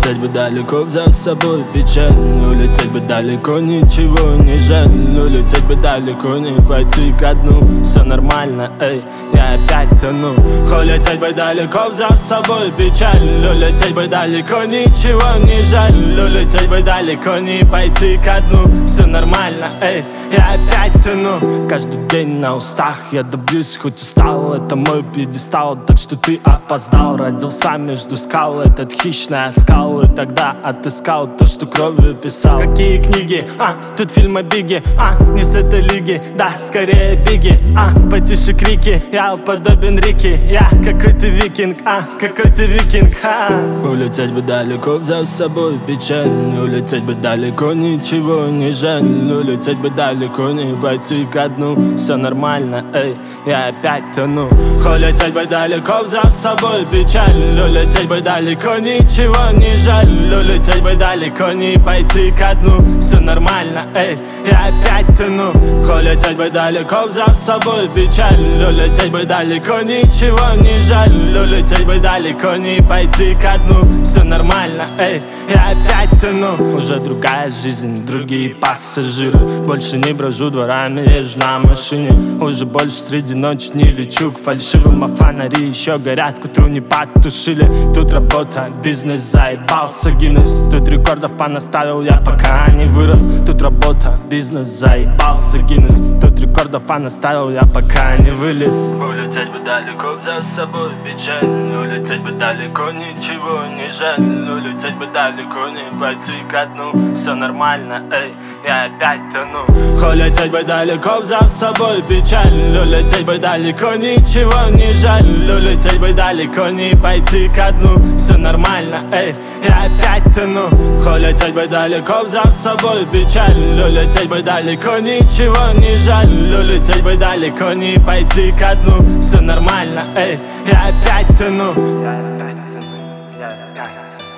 Улететь бы далеко, взяв с собой печаль. Улететь бы далеко, ничего не жаль. Улететь бы далеко, не пойти ко дну. Все нормально, эй, я опять тону. Улететь бы далеко, взяв с собой печаль. Улететь бы далеко, ничего не жаль. Улететь бы далеко, не пойти ко дну. Все нормально, эй, я опять тону. Каждый день на устах я добьюсь, хоть устал. Это мой пьедестал, так что ты опоздал. Родился между скал, этот хищный оскал. И тогда отыскал то, что кровью писал. Какие книги, тут фильм о Биге, не с этой лиги, да, скорее Биги, потише крики, я подобен Рики. Я какой ты викинг, какой ты викинг, Улететь бы далеко, взяв с собой печаль. Улететь бы далеко, ничего не жаль. Улететь бы далеко, не пойти ко дну. Все нормально, эй, я опять тону. Улететь бы далеко, взяв с собой печаль. Улететь бы далеко, ничего не жаль. Улететь бы далеко, не пойти ко дну. Все нормально, эй, я опять тону. Улететь бы далеко, взяв с собой печаль. Улететь бы далеко, ничего не жаль. Улететь бы далеко, не пойти ко дну. Все нормально, эй, я опять тону. Уже другая жизнь, другие пассажиры. Больше не брожу дворами, езжу на машине. Уже больше среди ночи не лечу к фальшивым, а фонари еще горят, к утру не потушили. Тут работа, бизнес, заебался Гиннес. Тут рекордов понаставил я, пока не вырос. Тут работа, бизнес, заебался Гиннес. Тут рекордов понаставил я, пока не вылез. Улететь бы далеко, взяв с собой печаль. Улететь бы далеко, ничего не жаль. Улететь бы далеко, не пойти ко дну. Все нормально, эй, я опять тону. Улететь бы далеко, взяв с собой печаль. Улететь бы далеко, ничего не жаль. Улететь бы далеко, не пойти ко дну. Все нормально, эй, я опять тону. Улететь бы далеко, взяв с собой печаль. Улететь бы далеко, ничего не жаль. Улететь бы далеко, не пойти ко дну. Все нормально, эй, я опять тону. Я опять тону.